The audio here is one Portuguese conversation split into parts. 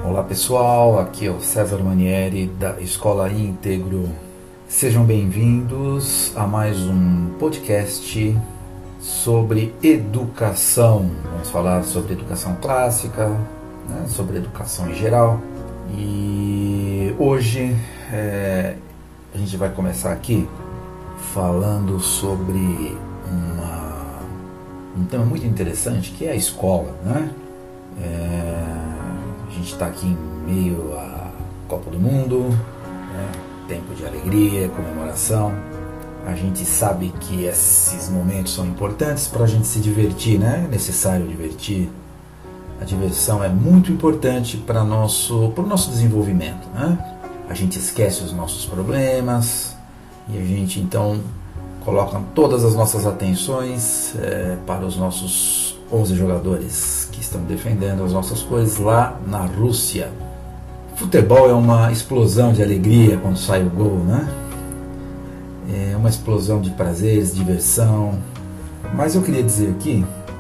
Olá pessoal, aqui é o César Manieri da Escola Íntegro. Sejam bem-vindos a mais um podcast sobre educação. Vamos falar sobre educação clássica, sobre educação em geral. E hoje a gente vai começar aqui falando sobre um tema muito interessante, que é a escola, né? A gente está aqui em meio à Copa do Mundo, tempo de alegria, comemoração. A gente sabe que esses momentos são importantes para a gente se divertir, né? É necessário divertir. A diversão é muito importante para o nosso desenvolvimento, né? A gente esquece os nossos problemas e a gente então coloca todas as nossas atenções para os nossos 11 jogadores que estão defendendo as nossas coisas lá na Rússia. Futebol é uma explosão de alegria quando sai o gol, né? É uma explosão de prazeres, diversão. Mas eu queria dizer aqui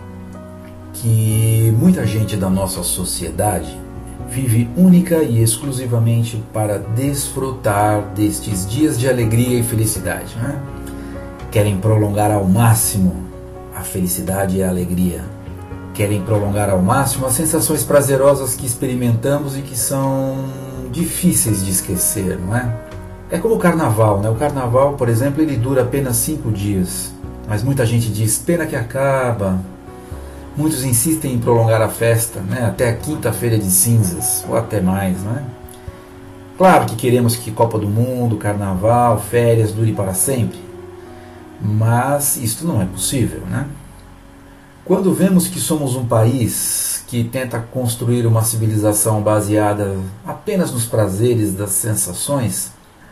que muita gente da nossa sociedade vive única e exclusivamente para desfrutar destes dias de alegria e felicidade, né? Querem prolongar ao máximo a felicidade e a alegria. Querem prolongar ao máximo as sensações prazerosas que experimentamos e que são difíceis de esquecer, não é? É como o carnaval, né? O carnaval, por exemplo, ele dura apenas 5 dias. Mas muita gente diz, pena que acaba. Muitos insistem em prolongar a festa, né? Até a quinta-feira de cinzas, ou até mais, não é? Claro que queremos que Copa do Mundo, carnaval, férias dure para sempre. Mas isto não é possível, né? Quando vemos que somos um país que tenta construir uma civilização baseada apenas nos prazeres das sensações,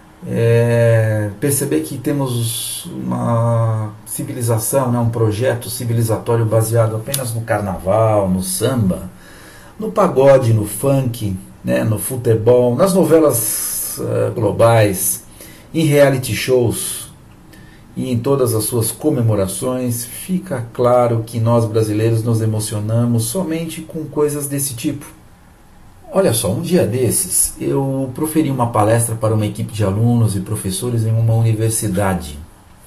perceber que temos uma civilização, né, um projeto civilizatório baseado apenas no carnaval, no samba, no pagode, no funk, né, no futebol, nas novelas globais, em reality shows e em todas as suas comemorações, fica claro que nós brasileiros nos emocionamos somente com coisas desse tipo. Olha só, um dia desses eu proferi uma palestra para uma equipe de alunos e professores em uma universidade.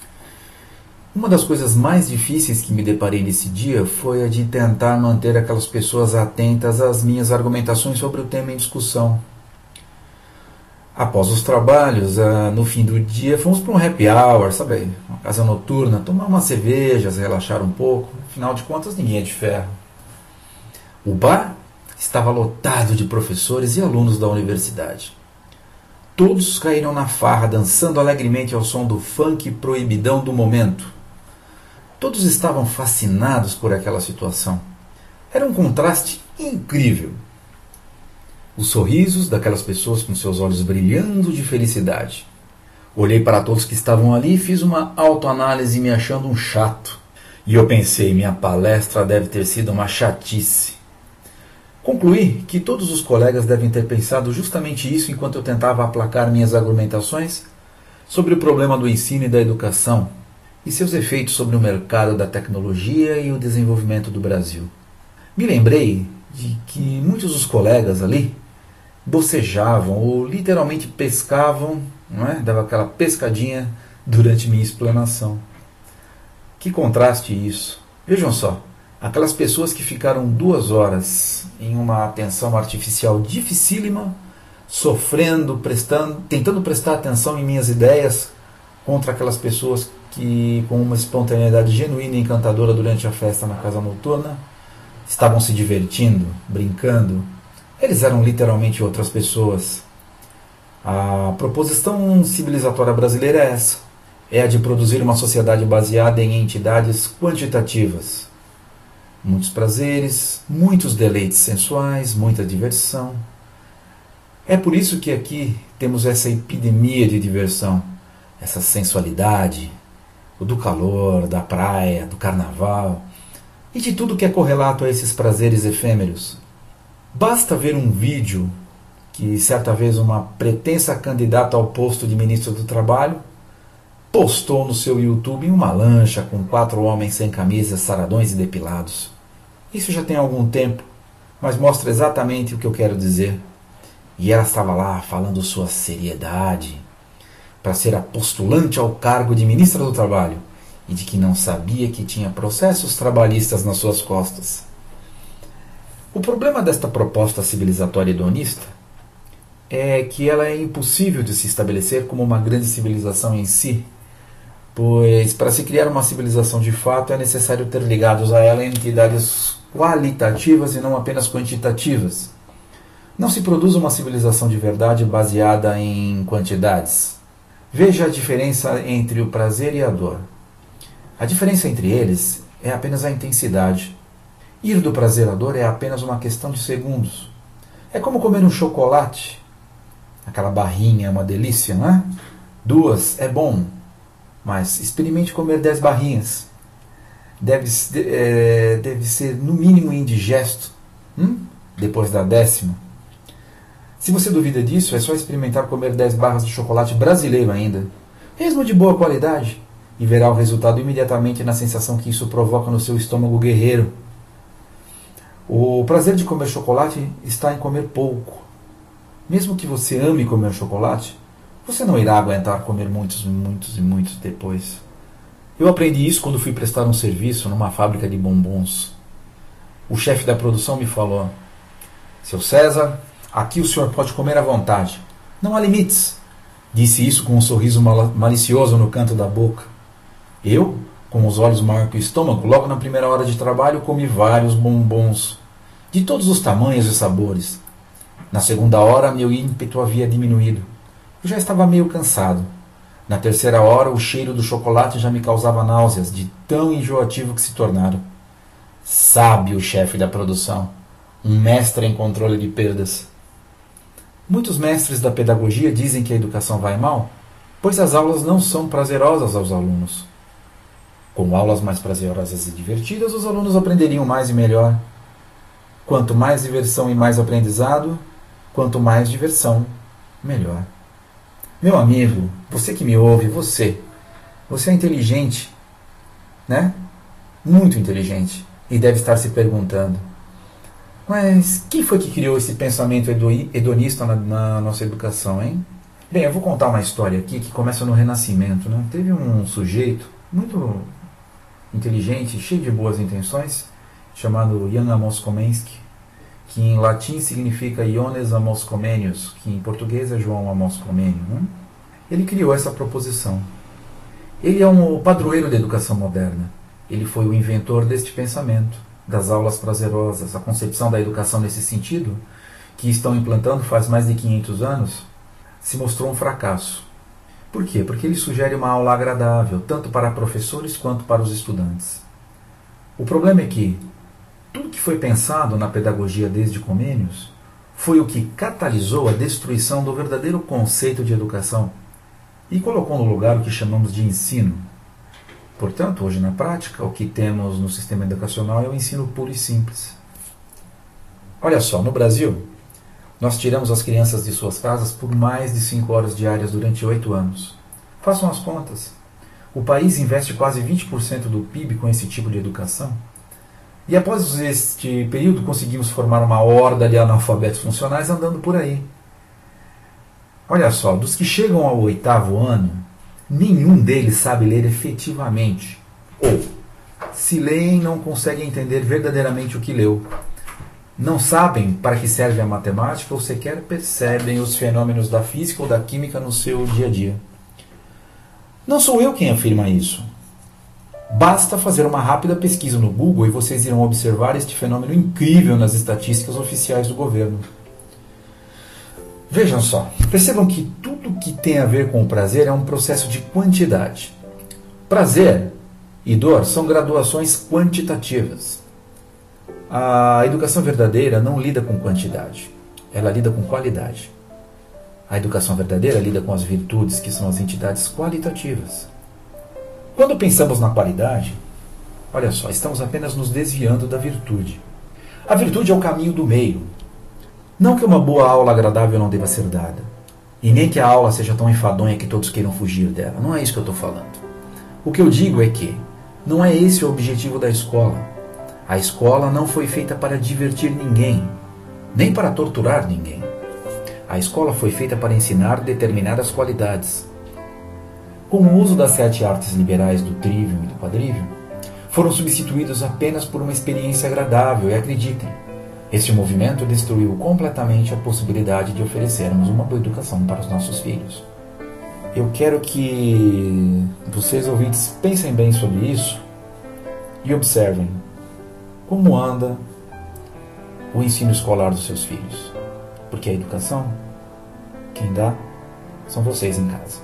Uma das coisas mais difíceis que me deparei nesse dia foi a de tentar manter aquelas pessoas atentas às minhas argumentações sobre o tema em discussão. Após os trabalhos, no fim do dia, fomos para um happy hour, sabe? Uma casa noturna, tomar umas cervejas, relaxar um pouco. Afinal de contas, ninguém é de ferro. O bar estava lotado de professores e alunos da universidade. Todos caíram na farra, dançando alegremente ao som do funk proibidão do momento. Todos estavam fascinados por aquela situação. Era um contraste incrível. Os sorrisos daquelas pessoas com seus olhos brilhando de felicidade. Olhei para todos que estavam ali e fiz uma autoanálise me achando um chato. E eu pensei, minha palestra deve ter sido uma chatice. Concluí que todos os colegas devem ter pensado justamente isso enquanto eu tentava aplacar minhas argumentações sobre o problema do ensino e da educação e seus efeitos sobre o mercado da tecnologia e o desenvolvimento do Brasil. Me lembrei de que muitos dos colegas ali bocejavam ou literalmente pescavam, não é? Dava aquela pescadinha durante minha explanação. Que contraste isso! Vejam só, aquelas pessoas que ficaram 2 horas em uma atenção artificial dificílima, sofrendo, tentando prestar atenção em minhas ideias contra aquelas pessoas que, com uma espontaneidade genuína e encantadora durante a festa na casa noturna, estavam se divertindo, brincando. Eles eram literalmente outras pessoas. A proposição civilizatória brasileira é essa. É a de produzir uma sociedade baseada em entidades quantitativas. Muitos prazeres, muitos deleites sensuais, muita diversão. É por isso que aqui temos essa epidemia de diversão, essa sensualidade, o do calor, da praia, do carnaval e de tudo que é correlato a esses prazeres efêmeros. Basta ver um vídeo que certa vez uma pretensa candidata ao posto de ministro do Trabalho postou no seu YouTube em uma lancha com 4 homens sem camisa, saradões e depilados. Isso já tem algum tempo, mas mostra exatamente o que eu quero dizer. E ela estava lá falando sua seriedade para ser a postulante ao cargo de ministra do Trabalho e de que não sabia que tinha processos trabalhistas nas suas costas. O problema desta proposta civilizatória hedonista é que ela é impossível de se estabelecer como uma grande civilização em si, pois para se criar uma civilização de fato é necessário ter ligados a ela entidades qualitativas e não apenas quantitativas. Não se produz uma civilização de verdade baseada em quantidades. Veja a diferença entre o prazer e a dor. A diferença entre eles é apenas a intensidade. Ir do prazer à dor é apenas uma questão de segundos. É como comer um chocolate. Aquela barrinha é uma delícia, não é? 2 é bom, mas experimente comer 10 barrinhas. Deve ser no mínimo indigesto, depois da 10ª. Se você duvida disso, é só experimentar comer 10 barras de chocolate brasileiro ainda, mesmo de boa qualidade, e verá o resultado imediatamente na sensação que isso provoca no seu estômago guerreiro. O prazer de comer chocolate está em comer pouco. Mesmo que você ame comer chocolate, você não irá aguentar comer muitos depois. Eu aprendi isso quando fui prestar um serviço numa fábrica de bombons. O chefe da produção me falou: "Seu César, aqui o senhor pode comer à vontade. Não há limites." Disse isso com um sorriso malicioso no canto da boca. Eu, com os olhos maior que o estômago, logo na primeira hora de trabalho, comi vários bombons, de todos os tamanhos e sabores. Na segunda hora, meu ímpeto havia diminuído. Eu já estava meio cansado. Na terceira hora, o cheiro do chocolate já me causava náuseas, de tão enjoativo que se tornaram. Sábio chefe da produção, um mestre em controle de perdas. Muitos mestres da pedagogia dizem que a educação vai mal, pois as aulas não são prazerosas aos alunos. Com aulas mais prazerosas e divertidas, os alunos aprenderiam mais e melhor. Quanto mais diversão e mais aprendizado, quanto mais diversão, melhor. Meu amigo, você que me ouve, você é inteligente, né? Muito inteligente. E deve estar se perguntando: mas quem foi que criou esse pensamento hedonista na nossa educação, hein? Bem, eu vou contar uma história aqui que começa no Renascimento, né? Teve um sujeito muito inteligente, cheio de boas intenções, chamado Jan Amos Komensky, que em latim significa Iones Amos Comenius, que em português é João Amos Comênio, né? Ele criou essa proposição. Ele é um padroeiro da educação moderna. Ele foi o inventor deste pensamento, das aulas prazerosas, a concepção da educação nesse sentido, que estão implantando faz mais de 500 anos, se mostrou um fracasso. Por quê? Porque ele sugere uma aula agradável, tanto para professores quanto para os estudantes. O problema é que tudo que foi pensado na pedagogia desde Comênios foi o que catalisou a destruição do verdadeiro conceito de educação e colocou no lugar o que chamamos de ensino. Portanto, hoje na prática, o que temos no sistema educacional é o ensino puro e simples. Olha só, no Brasil, nós tiramos as crianças de suas casas por mais de 5 horas diárias durante 8 anos. Façam as contas. O país investe quase 20% do PIB com esse tipo de educação. E após este período conseguimos formar uma horda de analfabetos funcionais andando por aí. Olha só, dos que chegam ao 8º ano, nenhum deles sabe ler efetivamente. Ou, se leem, não conseguem entender verdadeiramente o que leu. Não sabem para que serve a matemática ou sequer percebem os fenômenos da física ou da química no seu dia a dia. Não sou eu quem afirma isso. Basta fazer uma rápida pesquisa no Google e vocês irão observar este fenômeno incrível nas estatísticas oficiais do governo. Vejam só, percebam que tudo que tem a ver com o prazer é um processo de quantidade. Prazer e dor são graduações quantitativas. A educação verdadeira não lida com quantidade, ela lida com qualidade. A educação verdadeira lida com as virtudes, que são as entidades qualitativas. Quando pensamos na qualidade, olha só, estamos apenas nos desviando da virtude. A virtude é o caminho do meio. Não que uma boa aula agradável não deva ser dada, e nem que a aula seja tão enfadonha que todos queiram fugir dela. Não é isso que eu estou falando. O que eu digo é que não é esse o objetivo da escola. A escola não foi feita para divertir ninguém, nem para torturar ninguém. A escola foi feita para ensinar determinadas qualidades. Com o uso das 7 artes liberais do trivium e do quadrivium, foram substituídos apenas por uma experiência agradável, e acreditem, este movimento destruiu completamente a possibilidade de oferecermos uma boa educação para os nossos filhos. Eu quero que vocês, ouvintes, pensem bem sobre isso e observem como anda o ensino escolar dos seus filhos. Porque a educação, quem dá, são vocês em casa.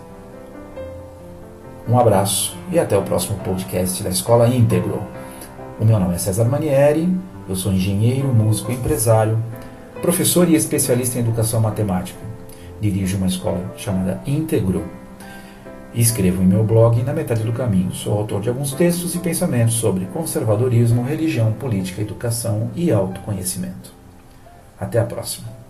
Um abraço e até o próximo podcast da Escola Íntegro. O meu nome é César Manieri, eu sou engenheiro, músico, empresário, professor e especialista em educação matemática. Dirijo uma escola chamada Íntegro e escrevo em meu blog Na Metade do Caminho. Sou autor de alguns textos e pensamentos sobre conservadorismo, religião, política, educação e autoconhecimento. Até a próxima.